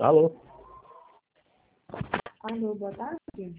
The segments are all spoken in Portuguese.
Alô? Alô, boa tarde.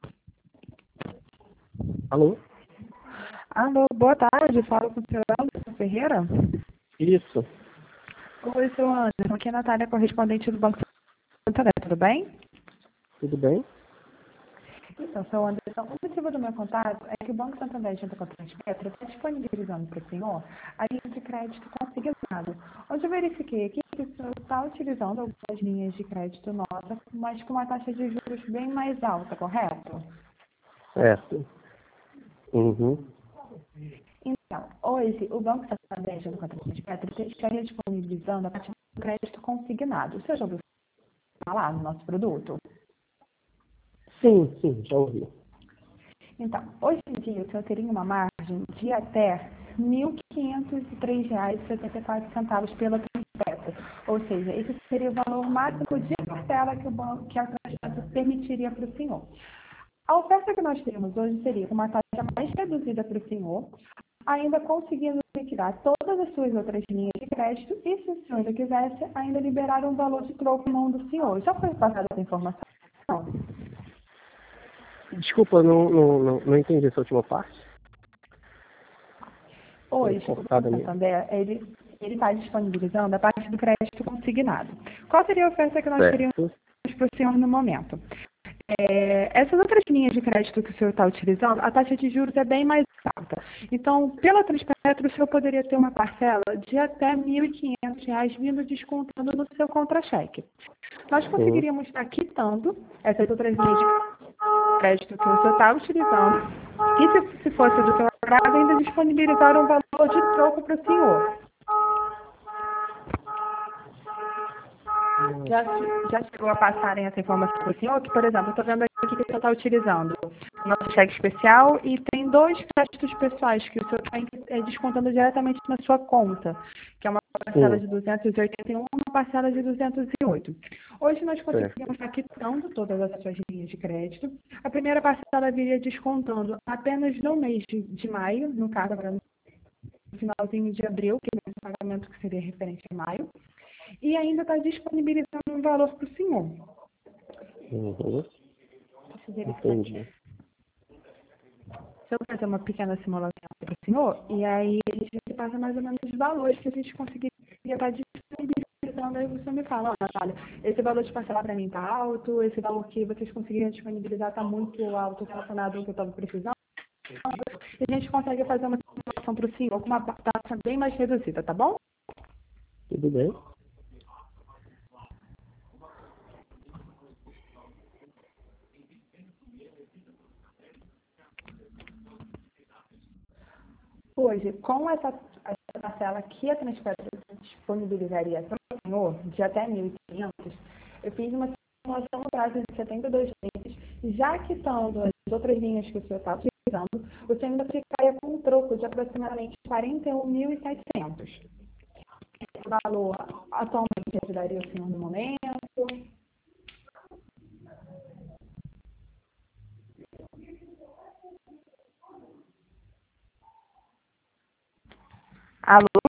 Alô? Alô, boa tarde. Falo com o senhor Anderson Ferreira. Isso. Oi, seu Anderson. Aqui é a Natália, correspondente do Banco Santander. Tudo bem? Tudo bem? Então, seu Anderson, o motivo do meu contato é que o Banco Santander, junto com a Transpetro, está disponibilizando para o senhor a linha de crédito consignado, onde eu verifiquei aqui que o senhor está utilizando algumas linhas de crédito nossas, mas com uma taxa de juros bem mais alta, correto? Certo. Uhum. Então, hoje, o Banco Santander, junto com a Transpetro, está disponibilizando a taxa de crédito consignado. O senhor já ouviu falar no nosso produto? Sim, já ouvi. Então, hoje em dia, o senhor teria uma margem de até R$ 1.503,74 pela Transpetro. Ou seja, esse seria o valor máximo de parcela que o banco, que a Transpetro permitiria para o senhor. A oferta que nós temos hoje seria uma taxa mais reduzida para o senhor, ainda conseguindo liquidar todas as suas outras linhas de crédito e, se o senhor ainda quisesse, ainda liberar um valor de troco em mão do senhor. Já foi passada essa informação? Desculpa, não entendi essa última parte. Foi Hoje, o cortada Banco mesmo. Santander, ele está disponibilizando a parte do crédito consignado. Qual seria a oferta que nós teríamos Certo. para o senhor no momento? Essas outras linhas de crédito que o senhor está utilizando, a taxa de juros é bem mais alta. Então, pela Transpetro, o senhor poderia ter uma parcela de até R$ 1.500 vindo descontando no seu contra-cheque. Nós Uhum. conseguiríamos estar quitando essas outras linhas de crédito que o senhor está utilizando e, se fosse do seu agrado, ainda disponibilizar um valor de troco para o senhor. Já chegou a passarem essa informação para o senhor? Que, por exemplo, eu estou vendo aqui que o senhor está utilizando o nosso cheque especial e tem dois créditos pessoais que o senhor está descontando diretamente na sua conta, que é uma parcela Sim, de 281 e uma parcela de 208. Hoje nós certo. conseguimos estar quitando todas as suas linhas de crédito. A primeira parcela viria descontando apenas no mês de maio, no caso, agora no finalzinho de abril, que é o pagamento que seria referente a maio, e ainda está disponibilizando um valor para o senhor. Uhum. Deixa eu verificar aqui. Entendi. Se eu fazer uma pequena simulação para o senhor, e aí a gente passa mais ou menos os valores que a gente conseguiria estar disponibilizando, aí você me fala, olha, esse valor de parcela para mim está alto, esse valor que vocês conseguiriam disponibilizar está muito alto relacionado ao que eu estava precisando, e a gente consegue fazer uma simulação para o senhor com uma taxa bem mais reduzida, tá bom? Tudo bem? Hoje, com essa parcela que a Transpetro disponibilizaria para o senhor, de até 1.500, eu fiz uma simulação no prazo de 72 meses, já quitando as outras linhas que o senhor está utilizando, o senhor ainda ficaria com um troco de aproximadamente 41.700. Esse valor atualmente ajudaria o senhor no momento? Alô?